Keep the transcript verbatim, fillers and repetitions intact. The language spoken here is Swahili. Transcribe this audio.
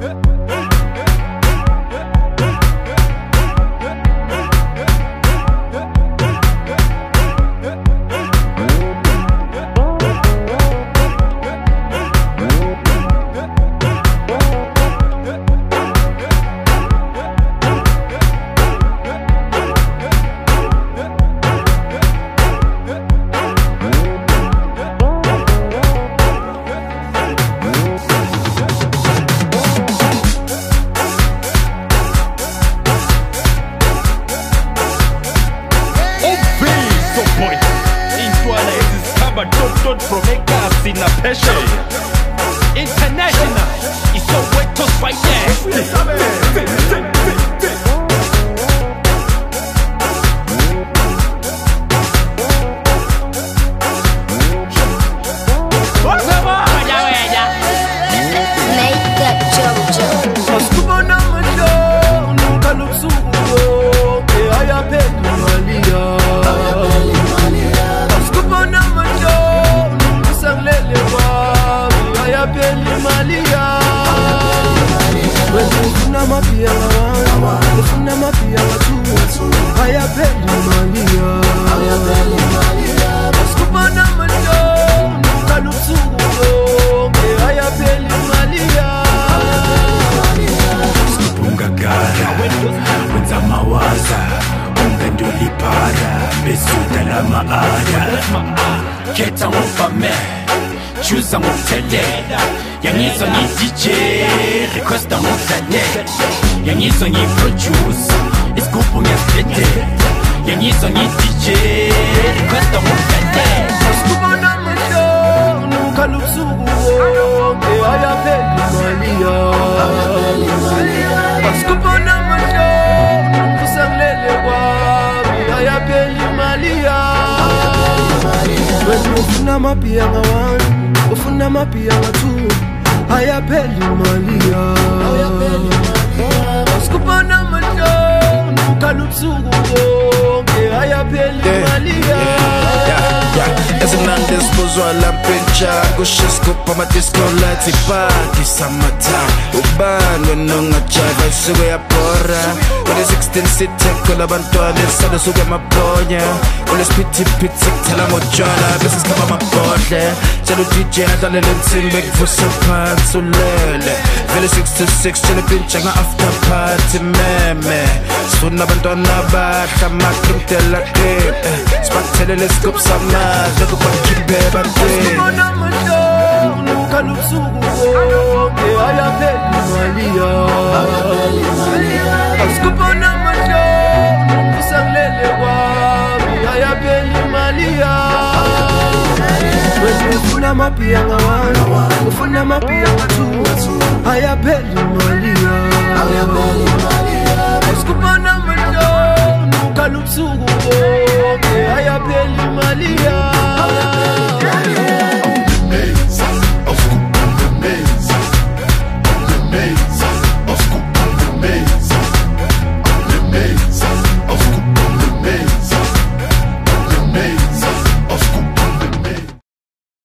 From a gas in a pressure international, it's so wet to fight Ufuna mapia wa ufuna mapia wa tu haya peli malia haya peli malia baskubana majo kalusugo ke haya peli malia skupunga gara wenza mawaza unganduli para besuda la maada keta mufame choose on tele yang is on D J request on tele yang is on produce it's good for me tele yang is on D J request on tele baskubana majo kalusugo ke haya peli malia baskubana majo kusanglele kwa haya peli malia ufuna mapia ngawan ufuna mapia watu haya peli malia haya peli malia baskubana majo kalutsugo ke haya peli malia as an undisposal la pincha kushisko pa madisco lights party summertime ubano nonga chava sugo ya porra kule sixteen city kula bantwana sada sugo maponya kule spiti piti tela mojala business kama mabodle chalo D J adale lensimbe kufusa pants ulele vele six to six chale pincha nga after party meme sifuna bantwana badla makrimtela krip spathelele scoop samaz baskubana majo kalusugo ke haya peli malia baskubana majo kusanglele kwa haya peli malia ufuna mapia ngawan ufuna mapia watu haya peli malia haya peli malia baskubana majo kalusugo ke haya peli malia